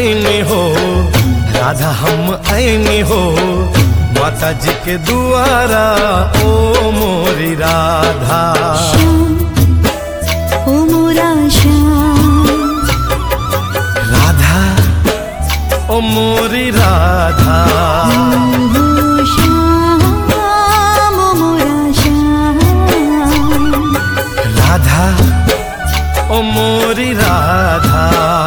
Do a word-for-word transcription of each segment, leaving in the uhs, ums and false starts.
ऐनी हो, राधा हम ऐनी हो, माता जी के दुआरा ओ मोरी राधा। श्याम ओ मोरा श्याम, राधा ओ मोरी राधा। ओ श्याम ओ मोरा श्याम, राधा ओ मोरी राधा।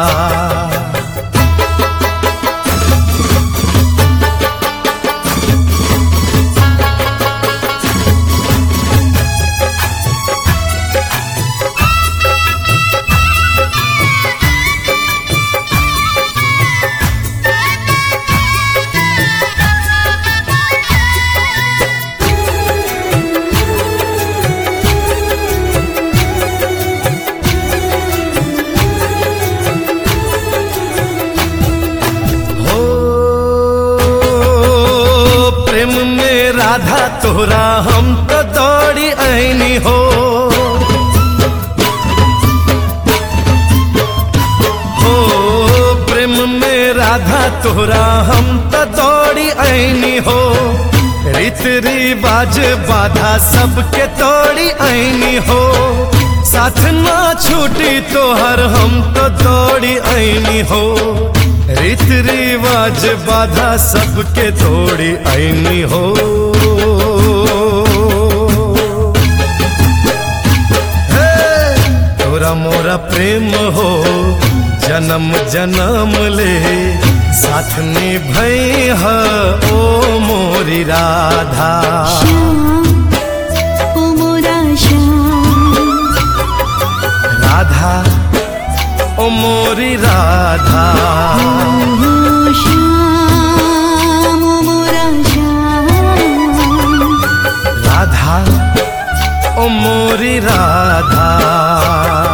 राधा तोरा हम तो दौड़ी ऐनी हो, हो प्रेम में राधा तोरा हम तो दौड़ी ऐनी हो। रीत रिवाज बाधा सबके तोड़ी ऐनी हो, साथ ना छूटी तोहर हम तो दौड़ी ऐनी हो। रीत रिवाज बाधा सबके तोड़ी ऐनी हो। तोरा मोरा प्रेम हो, जन्म जन्म ले साथ निभई है ओ मोरी राधा। श्याम ओ मोरा श्याम, राधा ओ मोरी राधा। ओ श्याम ओ मोरा श्याम, राधा ओ मोरी राधा।